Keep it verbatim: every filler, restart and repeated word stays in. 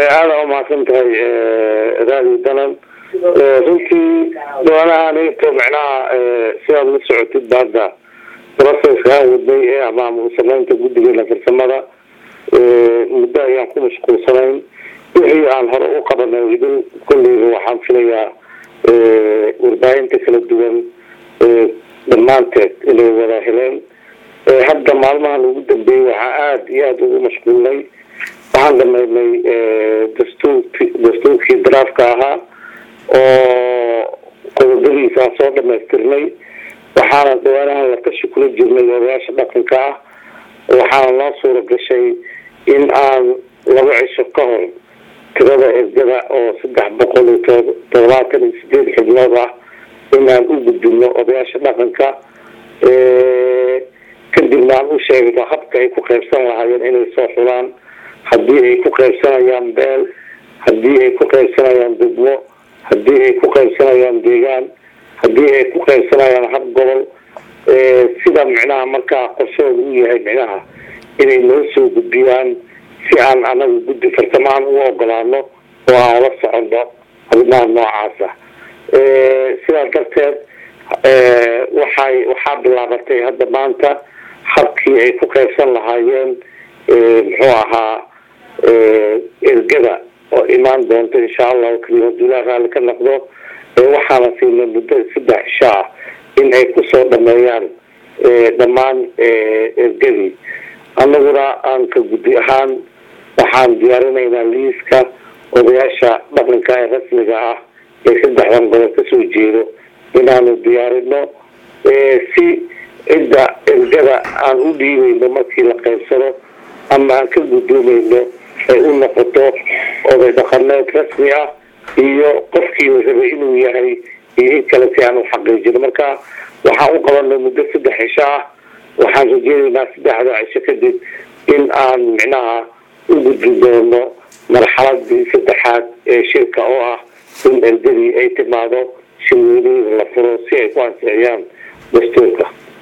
أنا ما كنت رادي دلن runtii doonahani macnaha sidaad la socotid baada processka waday ee ama muusamaynta guddiga la farsamada muddo ayaan ku mashquulsanayn wixii aan hore u qabanay idin kulliga waxaan filayaa warbaahinta kala duwan dhammaanteed inay wada heleen hadda maalmahan ugu dambeeyay waxaa aada iyo aada ugu mashquulnay waxaan dhameynay dastuurkii dastuurkii daraafka ahaa oo qodobadiisa soo dhamaystirnay waxaana dhawaanahan la tashi kula jirnay odayaasha dhaqanka ah waxaana loo suura gashay in aan laba cisho ka hor tirada ergada oo saddex boqol iyo toddobaatan iyo sideed xubnood ah inaan u gudbino odayaasha dhaqanka kadibna aan u sheegno habka ay ku qaybsan lahaayeen inay soo xulaan haddii ay ku qaybsanayaan beel haddii ay ku qaybsanayaan degmo haddii ay ku qaybsanayaan deegaan haddii ay ku qaybsanayaan hab gobol sida micnaha markaa qorshooda u yahay micnaha inay noo soo gudbiyaan si aan anagu guddi farsamaan u ogolaano oo aan la soconno arrimaha noocaasa sidaas darteed waxay waxaa bilaabatay hadda maanta habkii ay ku qaybsan lahaayeen muxuu ahaa ergada oo imaan doonto insha allahu kariim haddii ilaa raalli ka noqdo waxaana siinay muddo saddex cisho ah in ay kusoo dhameeyaan dhammaan ergadii annaguna aan ka guddi ahaan waxaan diyaarinaynaa liiska odayaasha dhaqanka ee rasmiga ah ee saddexdan gobol kasoo jeedo inaanu diyaarino si cidda ergada aan u dhiibayno markii la qaybsano ama aan ka guddoomeyno ay u noqoto oday dhaqameed rasmi ah iyo qofkii la rabay inuu yahay iyo in kale si aan u xaqiijino marka waxaan u qabanay muddo saddex cisho ah waxaan rajeynaynaa saddexda cisho kadib in aan micnaha u gudbi doono marxaladii saddexaad ee shirka oo ah in ergadii ay timaado shirweynihii la furo si ay ku ansixiyaan dastuurka.